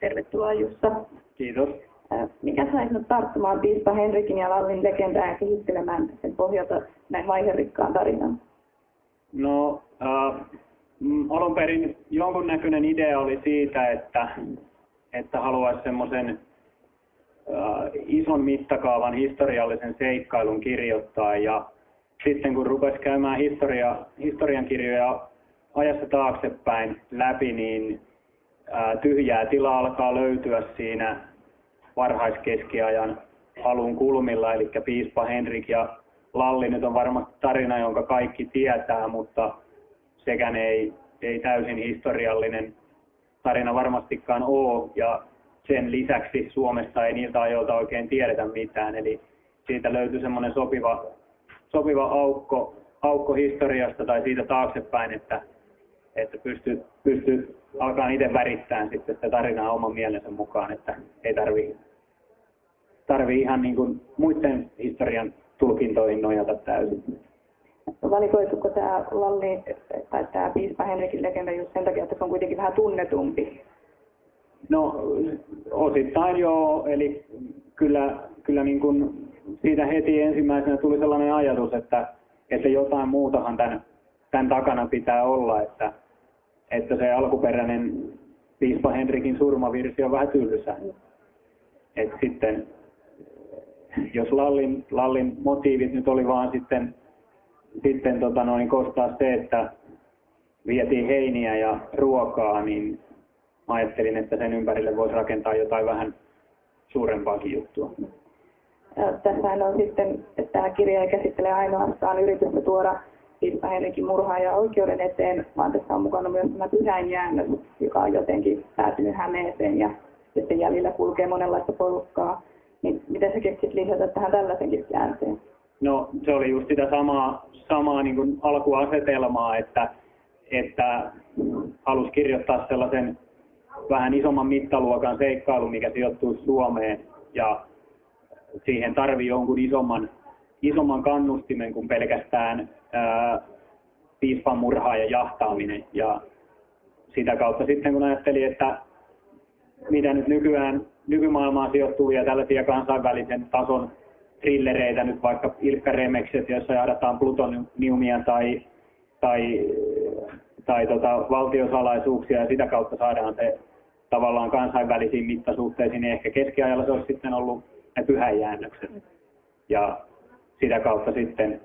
Tervetuloa Jussa. Kiitos. Mikä sai sinut tarttumaan piispa Henrikin ja Lallin legendaa ja kehittelemään sen pohjalta näin vaiherikkaan tarinan? No, alun perin jonkunnäköinen idea oli siitä, että haluaisi semmoisen ison mittakaavan historiallisen seikkailun kirjoittaa. Ja sitten kun rupesi käymään historiankirjoja ajassa taaksepäin läpi, niin tyhjää tilaa alkaa löytyä siinä varhaiskeskiajan alun kulmilla, eli piispa Henrik ja Lalli nyt on varmasti tarina, jonka kaikki tietää, mutta sekään ei täysin historiallinen tarina varmastikaan ole, ja sen lisäksi Suomessa ei niiltä ajoilta oikein tiedetä mitään, eli siitä löytyi semmoinen sopiva aukko historiasta tai siitä taaksepäin, että pystyy alkaa itse värittämään sitten sitä tarinaa oman mielensä mukaan, että ei tarvii ihan niin kuin muiden historian tulkintoihin nojata täysin. Valikoituko tämä Lalli tai tämä piispa Henrikin legenda just sen takia, että se on kuitenkin vähän tunnetumpi? No osittain joo, eli kyllä niin kuin siitä heti ensimmäisenä tuli sellainen ajatus, että jotain muutahan tämän takana pitää olla, että se alkuperäinen piispa Henrikin surmavirsi on vähän tylsä. Et sitten jos Lallin motiivit nyt oli vaan sitten kostaa se, että vietiin heiniä ja ruokaa, niin ajattelin, että sen ympärille voisi rakentaa jotain vähän suurempaakin juttua. Tässähän on sitten, että tämä kirja ei käsittele ainoastaan yritystä tuoda piispa Henrikin murhaaja oikeuden eteen, vaan tässä on mukana myös tämä pyhäinjäännös, joka on jotenkin päätynyt Hämeeseen ja sitten jäljellä kulkee monenlaista porukkaa. Niin miten sä keksit lisätä tähän tällaisenkin käänteen? No se oli just sitä samaa niin kuin alkuasetelmaa, että halusi kirjoittaa sellaisen vähän isomman mittaluokan seikkailun, mikä sijoittuu Suomeen, ja siihen tarvii jonkun isomman kannustimen kuin pelkästään piispan murhaa ja jahtaaminen. Ja sitä kautta sitten kun ajattelin, että mitä nyt nykymaailmaan sijoittuu ja tällaisia kansainvälisen tason thrillereitä, nyt vaikka Ilkka Remekset, joissa jahdataan plutoniumia tai valtiosalaisuuksia ja sitä kautta saadaan se tavallaan kansainvälisiin mittasuhteisiin, niin ehkä keskiajalla se olisi sitten ollut ne pyhäinjäännökset. Ja sitä kautta sitten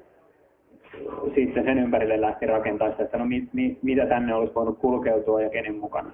sen ympärille lähti rakentamaan sitä, että no mitä tänne olisi voinut kulkeutua ja kenen mukana.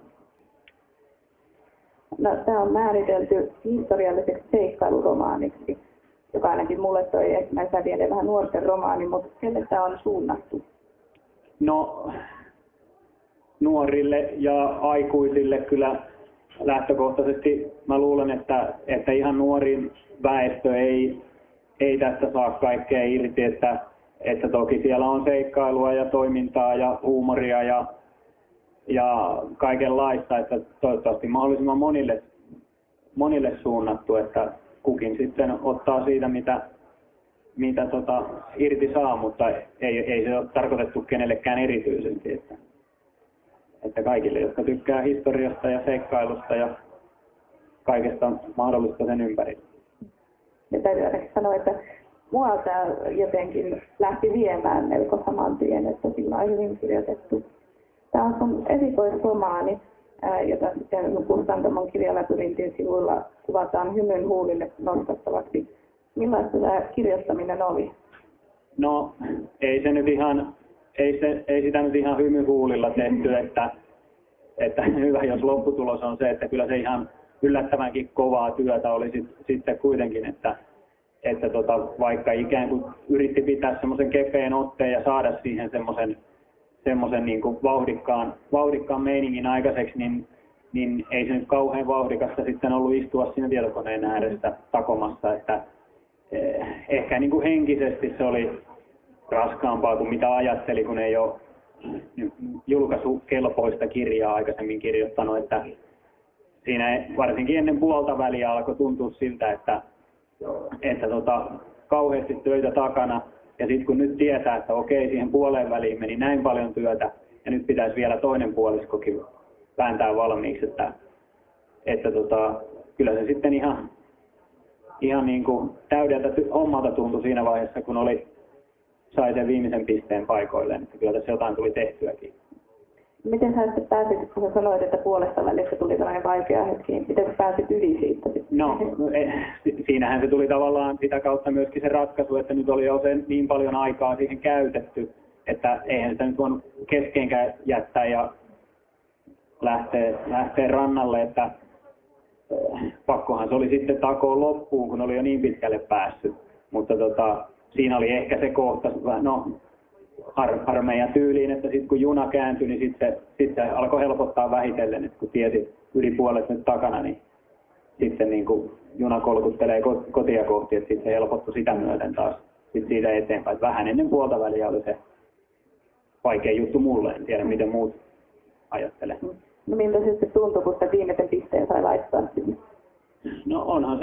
No, tämä on määritelty historialliseksi seikkailuromaaniksi, joka ainakin mulle toi ensimmäisenä vielä vähän nuorten romaani, mutta kelle tämä on suunnattu? No, nuorille ja aikuisille kyllä lähtökohtaisesti mä luulen, että ihan nuorin väestö ei tästä saa kaikkea irti, että toki siellä on seikkailua ja toimintaa ja huumoria ja kaikenlaista, että toivottavasti mahdollisimman monille suunnattu, että kukin sitten ottaa siitä mitä irti saa, mutta ei se ole tarkoitettu kenellekään erityisesti, että kaikille, jotka tykkää historiasta ja seikkailusta ja kaikesta mahdollista sen ympärillä. Ja täytyy ainakin sanoa, että mua tämä jotenkin lähti viemään melko saman tien, että sillä on hyvin kirjoitettu. Tämä on sun esikoisromaani, jota sitten Kustantamon kirjalabyrintin sivuilla kuvataan hymyn huulille nostettavaksi. Millaista tämä kirjoittaminen oli? No, ei sitä nyt ihan hymyhuulilla tehty, että hyvä, jos lopputulos on se, että kyllä se ihan yllättävänkin kovaa työtä oli sitten kuitenkin, että vaikka ikään kuin yritti pitää semmoisen kepeän otteen ja saada siihen semmoisen niin kuin vauhdikkaan meiningin aikaiseksi, niin ei se nyt kauhean vauhdikasta sitten ollut istua siinä tietokoneen ääressä takomassa, että ehkä niin kuin henkisesti se oli raskaampaa kuin mitä ajatteli, kun ei ole julkaisukelpoista kirjaa aikaisemmin kirjoittanut, että siinä varsinkin ennen puolta väliä alkoi tuntua siltä, että kauheasti töitä takana, ja sitten kun nyt tietää, että okei, siihen puoleen väliin meni näin paljon työtä, ja nyt pitäisi vielä toinen puoliskokin vääntää valmiiksi, että kyllä se sitten ihan niin kuin täydeltä hommalta tuntui siinä vaiheessa, kun sai sen viimeisen pisteen paikoilleen, että kyllä tässä jotain tuli tehtyäkin. Miten sä sitten pääsit, kun sä sanoit, että puolesta välissä tuli tällainen vaikea hetki, niin miten sä pääsit yli siitä? No, siinähän se tuli tavallaan sitä kautta myöskin se ratkaisu, että nyt oli jo niin paljon aikaa siihen käytetty, että eihän sitä nyt voinut keskenkään jättää ja lähteä rannalle, että pakkohan se oli sitten takoon loppuun, kun oli jo niin pitkälle päässyt. Mutta siinä oli ehkä se kohta, armeijan tyyliin, että sitten kun juna kääntyi, niin sitten se alkoi helpottaa vähitellen, että kun tiesi yli puolet nyt takana, niin sitten niin kuin juna kolkuttelee kotia kohti, että sitten se helpottui sitä myöten taas sitten siitä eteenpäin. Että vähän ennen puolta väliä oli se vaikea juttu mulle, en tiedä miten muut ajattelee. No miltä se sitten tuntui, kun sitä viimeisen pisteen sai laittaa sinne? No onhan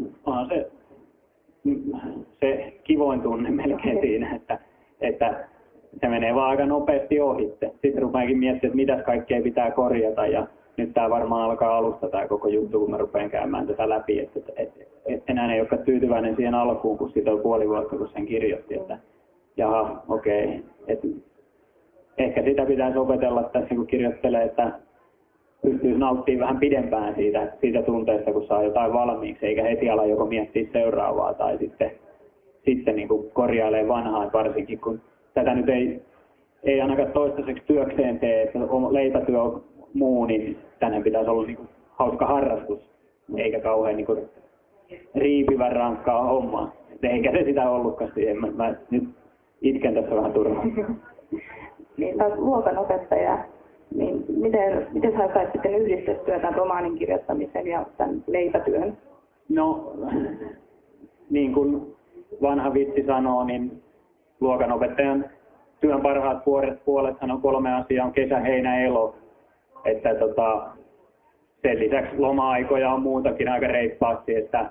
se kivoin tunne melkein siinä, että se menee vaan aika nopeasti ohitte. Sitten rupeankin miettimään, että mitäs kaikkea pitää korjata ja nyt tämä varmaan alkaa alusta tämä koko juttu, kun mä rupean käymään tätä läpi. Että enää ei olekaan tyytyväinen siihen alkuun, kun siitä on puoli vuotta, kun sen kirjoitti, että jaha, okei. Ehkä sitä pitäisi opetella tässä, kun kirjoittelee, että pystyisi nauttimaan vähän pidempään siitä tunteesta, kun saa jotain valmiiksi, eikä heti ala joko miettiä seuraavaa tai sitten niin kuin korjailee vanhaa, varsinkin kun tätä nyt ei ainakaan toistaiseksi työkseen tee, että leipätyö on muu, niin tänne pitäisi olla niin kuin hauska harrastus, eikä kauhean niin kuin riipivän rankkaa hommaa. Eikä se sitä ollutkaan siihen. Mä nyt itken tässä vähän turhaan. Niin, olet luokanopettaja. Niin miten sä sait sitten yhdistettyä tämän romaanin kirjoittamisen ja tämän leipätyön? No, niin kuin vanha vitsi sanoo, niin luokanopettajan työn parhaat puolethan on 3 asiaa, on kesä, heinä, elo. Että sen lisäksi loma-aikoja on muutakin aika reippaasti, että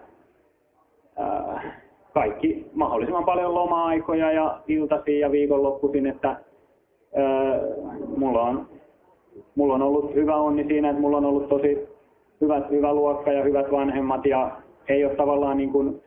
kaikki mahdollisimman paljon loma-aikoja ja iltaisin ja viikonloppuisin, että mulla on ollut hyvä onni siinä, että mulla on ollut tosi hyvä luokka ja hyvät vanhemmat ja ei ole tavallaan niin kuin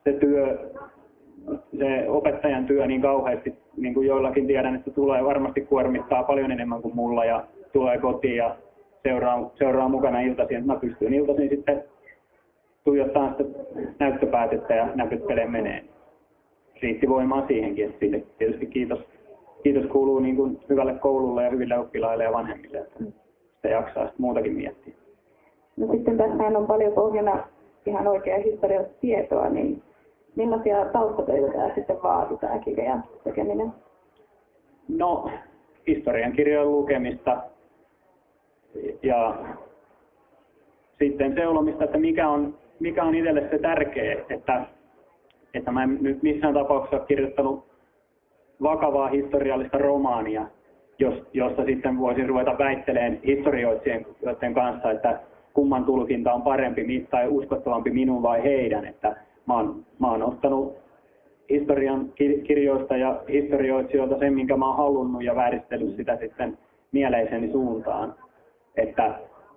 se opettajan työ niin kauheasti, niin kuin joillakin tiedän, että tulee varmasti kuormittaa paljon enemmän kuin mulla ja tulee kotiin ja seuraa mukana iltaisin. Mä pystyn iltaisin sitten tuijottamaan sitä näyttöpäätettä ja näpyttelemään meneen. Riitti voimaa siihenkin, että siitä tietysti kiitos kuuluu niin kuin hyvälle koululle ja hyville oppilaille ja vanhemmille, että sitä jaksaa sitten muutakin miettiä. No sitten tässähän on paljon pohjana ihan oikeaa historiallista tietoa, niin millaisia taustatöitä tämä sitten vaatii, tämä kirjan tekeminen? No, historiankirjojen lukemista ja sitten seulomista, että mikä on itselle se tärkeä, että mä en nyt missään tapauksessa ole kirjoittanut vakavaa historiallista romaania, josta sitten voisin ruveta väittelemään historioitsijoiden kanssa, että kumman tulkinta on parempi tai uskottavampi minun vai heidän. Että mä oon ottanut historian kirjoista ja historioitsijoilta sen, minkä mä oon halunnut ja vääristellyt sitä sitten mieleiseni suuntaan. Että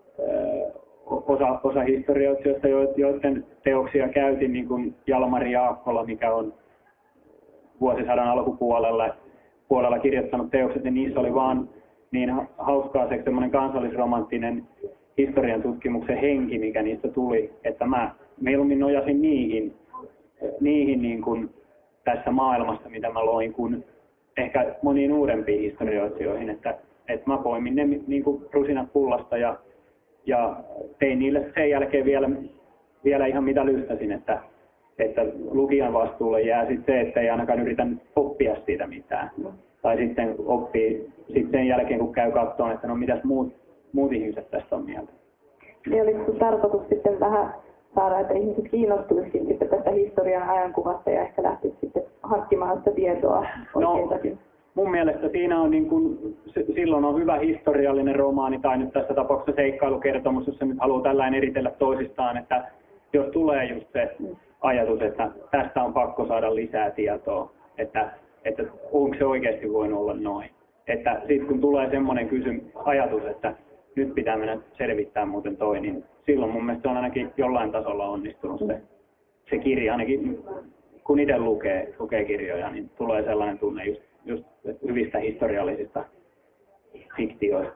osa historioitsijoista, joiden teoksia niin kuin Jalmari Jaakkola, mikä on vuosisadan alkupuolella kirjoittanut teokset, niin niissä oli vaan niin hauskaa se semmoinen kansallisromanttinen historian tutkimuksen henki, mikä niistä tuli, että mä mieluummin nojasin niihin niin kuin tässä maailmassa, mitä mä loin, kuin ehkä moniin uudempiin historioitsijoihin, että mä poimin ne niin kuin rusinat pullasta ja tein niille sen jälkeen vielä ihan mitä lystäsin, että lukijan vastuulle jää sitten se, että ei ainakaan yritä oppia siitä mitään. Tai sitten oppii sen jälkeen, kun käy katsomaan, että no mitäs muut ihmiset tästä on mieltä. Niin olisiko tarkoitus sitten vähän saada, että ihmiset kiinnostuisivat sitten tästä historian ajankuvasta ja ehkä lähtisivät sitten hankkimaan sitä tietoa oikeintakin? No, mun mielestä siinä on niin kuin, silloin on hyvä historiallinen romaani tai nyt tässä tapauksessa seikkailukertomus, jos se nyt haluaa tällainen eritellä toisistaan, että jos tulee just se ajatus, että tästä on pakko saada lisää tietoa, että onko se oikeasti voinut olla noin. Että sitten kun tulee semmoinen ajatus, että nyt pitää mennä selvittämään muuten toi, niin silloin mun mielestä on ainakin jollain tasolla onnistunut se kirja, ainakin kun itse lukee kirjoja, niin tulee sellainen tunne just hyvistä historiallisista fiktioista.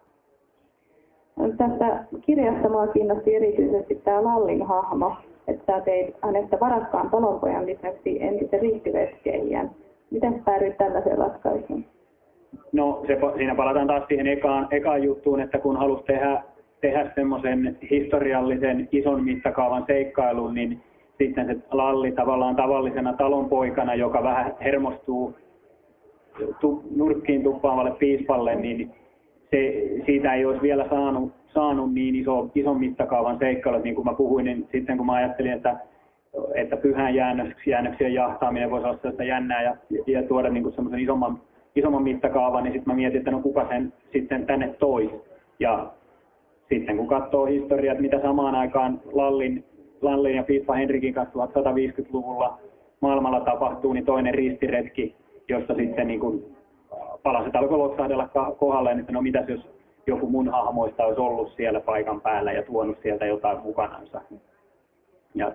Tässä kirjassa minua kiinnosti erityisesti tämä Lallin hahmo, että sä teit hänestä varakkaan talonpojan lisäksi entisen riittiveskeilijän. Miten päädyit tällaiseen ratkaisuun? No siinä palataan taas siihen ekaan juttuun, että kun halusi tehdä semmoisen historiallisen ison mittakaavan seikkailun, niin sitten se Lalli tavallaan tavallisena talonpoikana, joka vähän hermostuu nurkkiin tuppaavalle piispalle, niin siitä ei olisi vielä saanut niin ison mittakaavan seikkailut, niin kuin mä puhuin, niin sitten kun mä ajattelin, että pyhän jäännöksien jahtaaminen voisi olla sellaista jännää ja tuoda niin kuin semmoisen isomman mittakaavan, niin sitten mä mietin, että no kuka sen sitten tänne toisi. Ja sitten kun katsoo historiaa, että mitä samaan aikaan Lallin ja piispa Henrikin 1150-luvulla maailmalla tapahtuu, niin toinen ristiretki, jossa sitten niin kuin palaset alkoi loksahdella kohdalleen, että no mitäs jos joku mun hahmoista olisi ollut siellä paikan päällä ja tuonut sieltä jotain mukanansa. Ja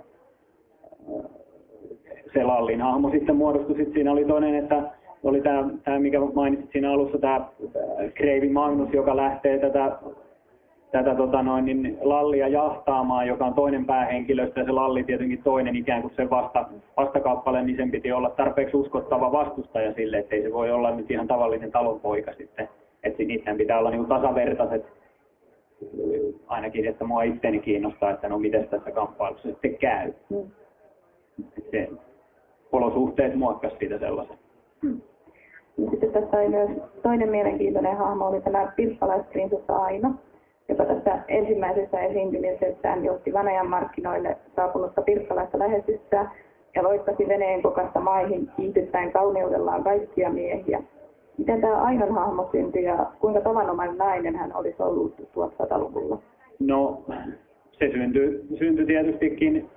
se Lallin hahmo sitten muodostui, siinä oli toinen, että oli tämä mikä mainitsit siinä alussa, tämä Kreivi Magnus, joka lähtee tätä Lallia jahtaamaan, joka on toinen päähenkilöstä, ja se Lalli tietenkin toinen ikään kuin sen vastakappale, niin sen piti olla tarpeeksi uskottava vastustaja sille, ettei se voi olla nyt ihan tavallinen talonpoika sitten, että niiden pitää olla niin kuin tasavertaiset, ainakin, että mua itseäni kiinnostaa, että no miten tässä kamppailussa sitten käy. Se olosuhteet muokkasi siitä sellaisen. Sitten tässä oli myös toinen mielenkiintoinen hahmo, oli tämä pirppalaisprinsessa Aino, joka tässä ensimmäisessä esiintymisessään johti Vanajan markkinoille saapunutta pirppalaista lähestystä ja loikkasi veneen kokasta maihin kiihdyttäen kauneudellaan kaikkia miehiä. Miten tämä Ainon hahmo syntyi ja kuinka tavanomainen nainen hän olisi ollut 1100-luvulla? No, se syntyi tietystikin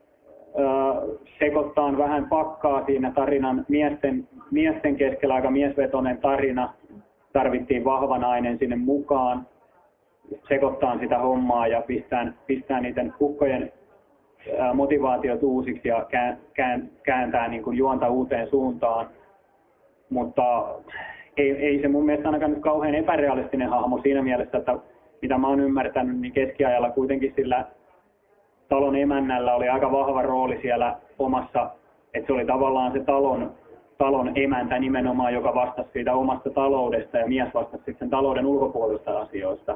sekoittaan vähän pakkaa siinä tarinan miesten keskellä, aika miesvetoinen tarina. Tarvittiin vahva nainen sinne mukaan, sekoittaa sitä hommaa ja pistää niiden kukkojen motivaatiot uusiksi ja kääntää niin kuin juonta uuteen suuntaan. Mutta ei se mun mielestä ainakaan nyt kauhean epärealistinen hahmo siinä mielessä, että mitä mä oon ymmärtänyt, niin keskiajalla kuitenkin sillä talon emännällä oli aika vahva rooli siellä omassa, että se oli tavallaan se talon emäntä nimenomaan, joka vastasi siitä omasta taloudesta ja mies vastasi sitten sen talouden ulkopuolista asioista.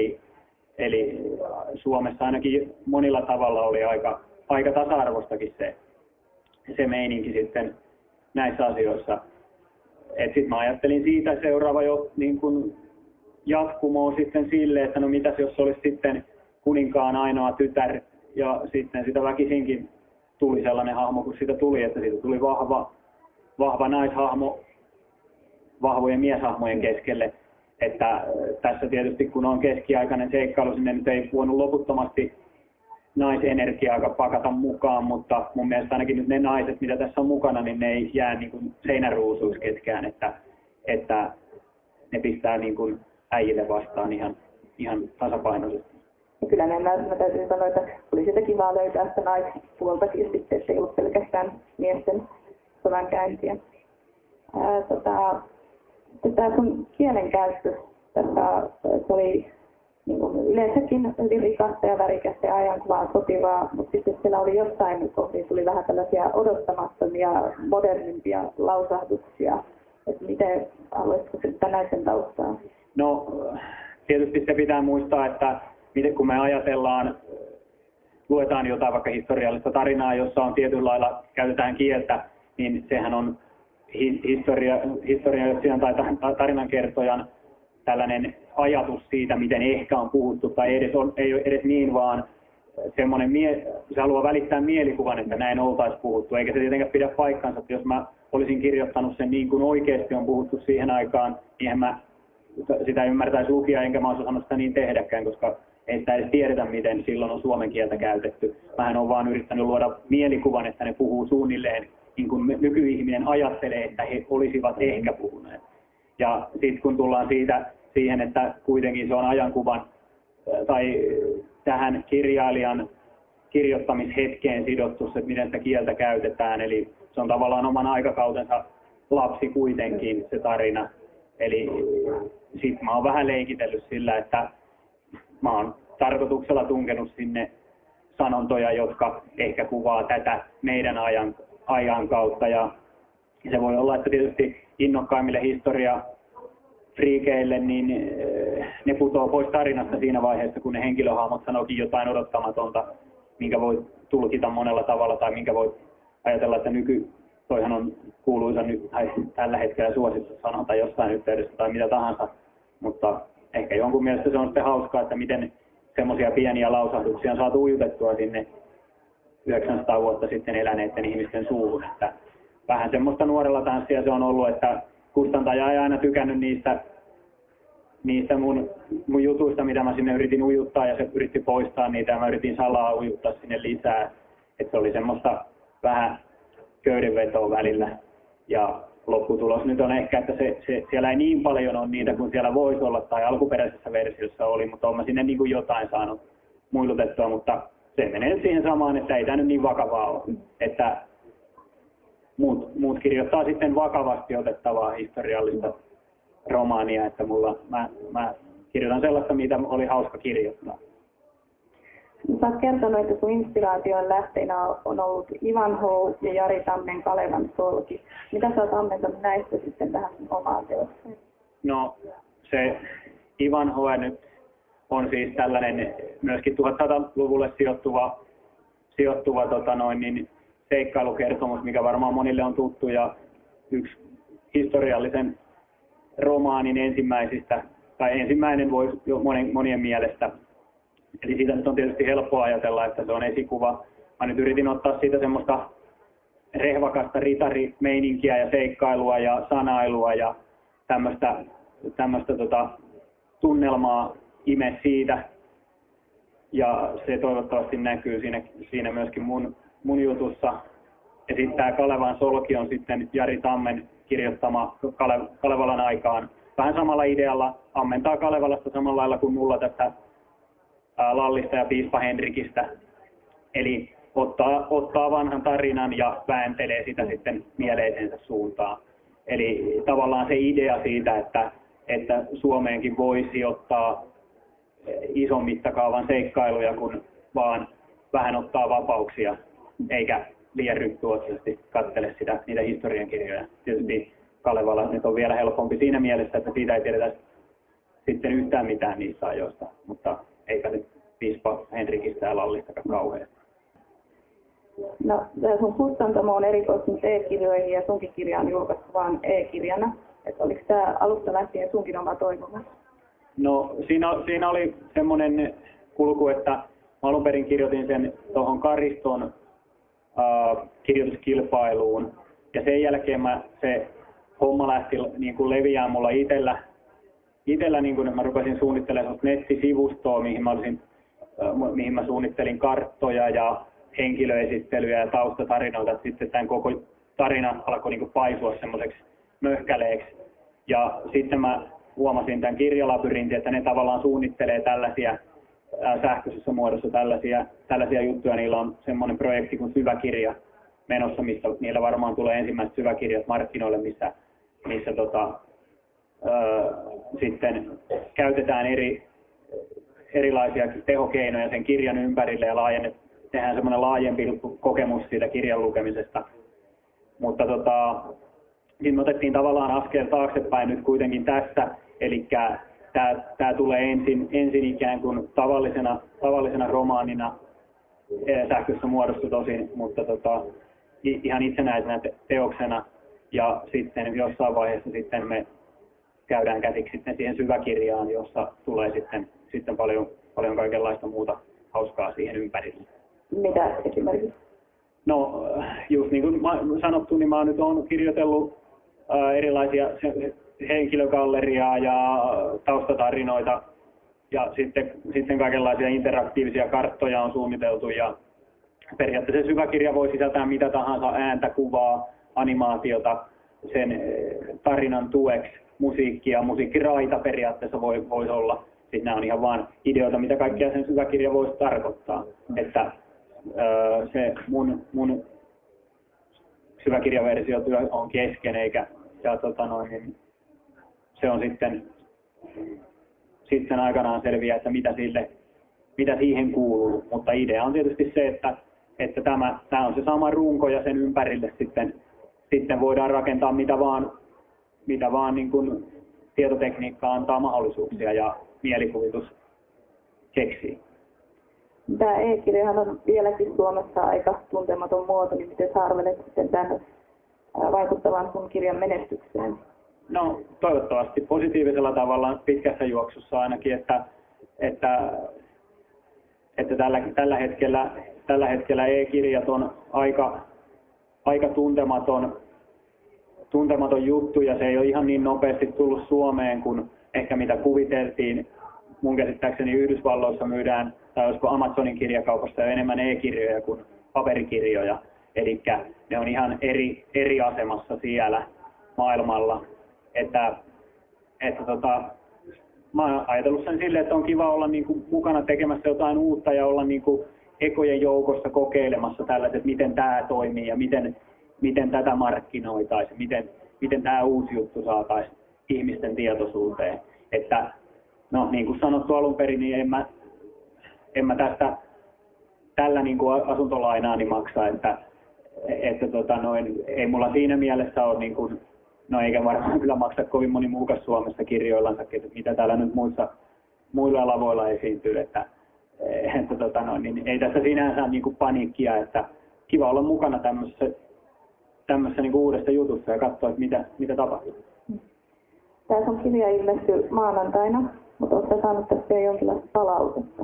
Eli Suomessa ainakin monilla tavalla oli aika tasa-arvostakin se meininki sitten näissä asioissa. Sitten mä ajattelin siitä seuraava niin kun jatkumoa sitten sille, että no mitäs jos olisi sitten kuninkaan ainoa tytär ja sitten sitä väkisinkin tuli sellainen hahmo, kun siitä tuli, että siitä tuli vahva naishahmo vahvojen mieshahmojen keskelle. Että tässä tietysti kun on keskiaikainen seikkailu, sinne nyt ei voinut loputtomasti naisenergiaa pakata mukaan, mutta mun mielestä ainakin nyt ne naiset, mitä tässä on mukana, niin ne ei jää niin kuin seinäruusuiksi ketkään, että ne pistää niin kuin äijille vastaan ihan tasapainoisesti. Ja kyllä mä täytyy sanoa, että oli sitä kivaa löytää sitä naispuoltakin sitten, että ei ollut pelkästään miesten sodankäyntiä. Tämä sun kielenkäyttö, se oli niin kuin yleensäkin hyvin rikasta ja värikästä ja ajankuvaan sopivaa, mutta sitten siellä oli jossain kohdin tuli vähän tällaisia odottamattomia, modernimpia lausahduksia. Että miten haluaisitko selittää näiden taustaa? No tietysti se pitää muistaa, että kun me luetaan jotain vaikka historiallista tarinaa, jossa on tietyllä lailla käytetään kieltä, niin sehän on historioitsijan tai tarinankertojan tällainen ajatus siitä, miten ehkä on puhuttu, tai ei ole edes niin, vaan semmoinen se haluaa välittää mielikuvan, että näin oltaisiin puhuttu, eikä se tietenkään pidä paikkansa, että jos mä olisin kirjoittanut sen niin kuin oikeasti on puhuttu siihen aikaan, niin en mä sitä ymmärtäisi lukija, enkä mä olisi osannut sitä niin tehdäkään, koska ei sitä edes tiedetä, miten silloin on suomen kieltä käytetty. Mähän olen vaan yrittänyt luoda mielikuvan, että ne puhuu suunnilleen, niin kuin nykyihminen ajattelee, että he olisivat ehkä puhuneet. Ja sitten kun tullaan siitä siihen, että kuitenkin se on ajankuvan tai tähän kirjailijan kirjoittamishetkeen sidottu, että miten sitä kieltä käytetään. Eli se on tavallaan oman aikakautensa lapsi kuitenkin se tarina. Eli sitten mä oon vähän leikitellyt sillä, että mä oon tarkoituksella tunkenut sinne sanontoja, jotka ehkä kuvaa tätä meidän ajan kautta. Ja se voi olla, että tietysti innokkaimmille historiafriikeille, niin ne putoaa pois tarinasta siinä vaiheessa, kun ne henkilöhahmot sanookin jotain odottamatonta, minkä voi tulkita monella tavalla tai minkä voi ajatella, että toihan on kuuluisa nyt tai tällä hetkellä suosittu sanonta jossain yhteydessä tai mitä tahansa, mutta ehkä jonkun mielestä se on sitten hauskaa, että miten semmoisia pieniä lausahduksia on saatu ujutettua sinne 900 vuotta sitten eläneiden ihmisten suuhun. Että vähän semmoista nuorella tanssia se on ollut, että kustantaja ei aina tykännyt niistä mun jutuista, mitä mä sinne yritin ujuttaa, ja se yritti poistaa niitä ja mä yritin salaa ujuttaa sinne lisää. Että se oli semmoista vähän köydenvetoa välillä. Ja lopputulos nyt on ehkä, että siellä ei niin paljon ole niitä kuin siellä voisi olla tai alkuperäisessä versiossa oli, mutta olen sinne niin kuin jotain saanut muilutettua, mutta se menee siihen samaan, että ei tämä nyt niin vakavaa ole. Että muut kirjoittaa sitten vakavasti otettavaa historiallista romaania, että mä kirjoitan sellaista, mitä oli hauska kirjoittaa. Sä oot kertonut, että sun inspiraation lähteinä on ollut Ivanhoe ja Jari Tammen Kalevan solki. Mitä sä oot ammentanut näistä sitten tähän omaan teokseen? No se Ivanhoe nyt on siis tällainen myöskin 1100-luvulle sijoittuva seikkailukertomus, mikä varmaan monille on tuttu ja yksi historiallisen romaanin ensimmäisistä, tai ensimmäinen voisi jo monien mielestä. Eli siitä nyt on tietysti helppoa ajatella, että se on esikuva. Mä nyt yritin ottaa siitä semmoista rehvakasta ritarimeininkiä ja seikkailua ja sanailua ja tämmöistä tunnelmaa ime siitä. Ja se toivottavasti näkyy siinä myöskin mun jutussa. Ja sitten tämä Kalevan solki on sitten Jari Tammen kirjoittama Kalevalan aikaan. Vähän samalla idealla, ammentaa Kalevalasta samalla lailla kuin mulla tästä Lallista ja piispa Henrikistä. Eli ottaa vanhan tarinan ja vääntelee sitä sitten mieleisensä suuntaan. Eli tavallaan se idea siitä, että Suomeenkin voisi ottaa ison mittakaavan seikkailuja, kun vaan vähän ottaa vapauksia, eikä liian ryppyotsaisesti katsele niitä historiankirjoja. Tietysti Kalevala nyt on vielä helpompi siinä mielessä, että siitä ei tiedetä sitten yhtään mitään niistä ajoista, mutta eikä nyt piispa Henrikistä ja Lallistakaan kauheasti. No, sun kustantamo on erikoistunut e-kirjoihin ja sunkin kirja on julkaistu vain e-kirjana. Että oliko tämä alusta lähtien sunkin oma toivoma? No, siinä oli semmoinen kulku, että mä alun perin kirjoitin sen tuohon Kariston kirjoituskilpailuun. Ja sen jälkeen se homma lähti niin kuin leviää mulla itsellä niin kuin, että mä rupesin suunnittelemaan nettisivustoa, mihin mä suunnittelin karttoja ja henkilöesittelyjä ja taustatarinoita, että sitten tämän koko tarina alkoi niin kuin paisua semmoiseksi möhkäleeksi. Ja sitten mä huomasin tämän kirjalabyryntin, että ne tavallaan suunnittelee tällaisia sähköisessä muodossa tällaisia juttuja. Niillä on semmoinen projekti kuin Syväkirja menossa, missä niillä varmaan tulee ensimmäiset syväkirjat markkinoille, missä sitten käytetään erilaisia tehokeinoja sen kirjan ympärille ja tehdään semmoinen laajempi kokemus siitä kirjan lukemisesta. Mutta niin me otettiin tavallaan askel taaksepäin nyt kuitenkin tässä, eli tämä tulee ensin ikään kuin tavallisena romaanina sähköisessä muodossa tosin, mutta ihan itsenäisenä teoksena, ja sitten jossain vaiheessa sitten me käydään käsiksi sitten siihen syväkirjaan, jossa tulee sitten paljon kaikenlaista muuta hauskaa siihen ympärille. Mitä esimerkiksi? No, just niin kuin sanottu, niin mä nyt olen kirjoitellut erilaisia henkilögalleriaa ja taustatarinoita, ja sitten kaikenlaisia interaktiivisia karttoja on suunniteltu, ja periaatteessa syväkirja voi sisältää mitä tahansa ääntä, kuvaa, animaatiota sen tarinan tueksi. musiikki ja musiikkiraita periaatteessa voisi olla. Sitten nämä on ihan vaan ideoita, mitä kaikkia sen syväkirja voisi tarkoittaa. Että se mun syväkirjaversiotyö on kesken, niin se on sitten aikanaan selviää, että mitä siihen kuuluu. Mutta idea on tietysti se, että tämä on se sama runko ja sen ympärille sitten voidaan rakentaa mitä vaan niin kuin tietotekniikka antaa mahdollisuuksia ja mielikuvitus keksii. Tämä e-kirjahan on vieläkin Suomessa aika tuntematon muoto, niin miten sä arvelet sitten tämän vaikuttavan sun kirjan menestykseen? No toivottavasti positiivisella tavalla pitkässä juoksussa ainakin, että tällä hetkellä e-kirjat on aika tuntematon juttu ja se ei ole ihan niin nopeasti tullut Suomeen kuin ehkä mitä kuviteltiin. Mun käsittääkseni Yhdysvalloissa myydään, tai olisiko Amazonin kirjakaupassa jo enemmän e-kirjoja kuin paperikirjoja. Eli ne on ihan eri asemassa siellä maailmalla. Mä oon ajatellut sen silleen, että on kiva olla niin kuin mukana tekemässä jotain uutta ja olla niin kuin ekojen joukossa kokeilemassa tällaiset, miten tämä toimii ja miten tätä markkinoitaisiin, miten tämä uusi juttu saataisiin ihmisten tietoisuuteen. Että no niin kuin sanottu alun perin, niin en mä tällä niin kuin asuntolainaani maksa, että ei mulla siinä mielessä ole niin kuin, no eikä varmaan kyllä maksa kovin moni muukas Suomessa kirjoillansa, mitä täällä nyt muilla lavoilla esiintyy, että niin ei tässä sinänsä niin kuin paniikkia, että kiva olla mukana tämmöisessä niin kuin uudessa jutussa ja katsoa, että mitä tapahtuu. Tämä sun kirja ilmestyi maanantaina, mutta oletko saanut tästä jonkinlaista palautetta?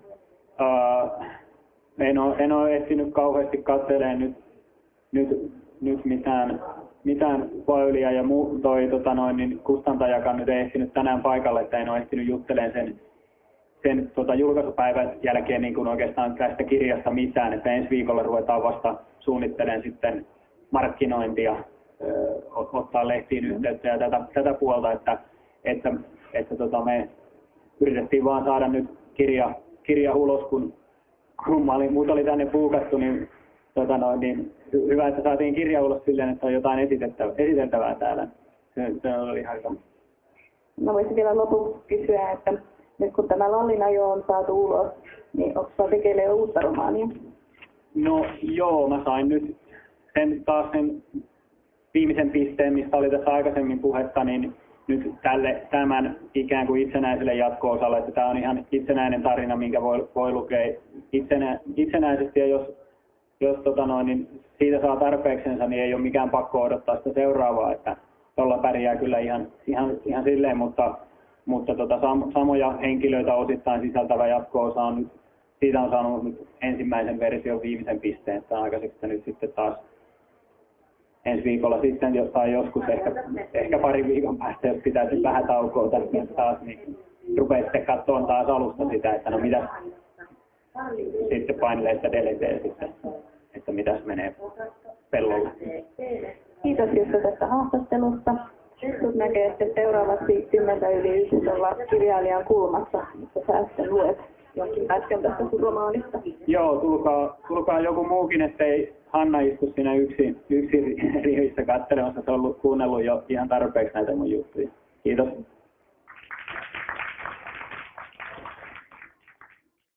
En ole ehtinyt kauheasti katselemaan nyt mitään väyliä ja niin kustantajakaan nyt ei ehtinyt tänään paikalle, että en ole ehtinyt juttelemaan sen julkaisupäivän jälkeen niin kuin oikeastaan tästä kirjasta mitään, että ensi viikolla ruvetaan vasta suunnittelemaan sitten markkinointia, ottaa lehtiin yhteyttä ja tätä puolta, että me yritettiin vaan saada nyt kirja ulos, kun muut oli tänne buukattu, niin hyvä, että saatiin kirja ulos silleen, että on jotain esiteltävää täällä. Se oli ihan hyvä. Mä voisin vielä lopuksi kysyä, että nyt kun tämä Lallinajo on saatu ulos, niin onko sinä tekeillä uutta romaania? No joo, mä sain nyt sen viimeisen pisteen, mistä oli tässä aikaisemmin puhetta, niin nyt tämän ikään kuin itsenäiselle jatko-osalle, että tämä on ihan itsenäinen tarina, minkä voi lukea itsenäisesti, ja jos niin siitä saa tarpeeksensa, niin ei ole mikään pakko odottaa sitä seuraavaa, että tuolla pärjää kyllä ihan silleen, mutta samoja henkilöitä osittain sisältävä jatko-osa on siitä on saanut nyt ensimmäisen version viimeisen pisteen, että aikaiseksi nyt sitten taas ensi viikolla sitten tai joskus ehkä parin viikon päästä, jos pitäisi vähän taukoa tästä taas, niin rupeaa sitten katsomaan taas alusta sitä, että no mitä sitten painelee sitä deleteen sitten, että mitäs menee pellolle. Kiitos Jussi tästä haastattelusta. Sut näkee sitten seuraavaksi 10:11 kirjailijan kulmassa, että sä sitten luet jonkin pätkän tästä sun romaanista. Joo, tulkaa joku muukin, ettei Hanna istu siinä yksin rivissä katselemassa, se on kuunnellut jo ihan tarpeeksi näitä mun juttuja. Kiitos.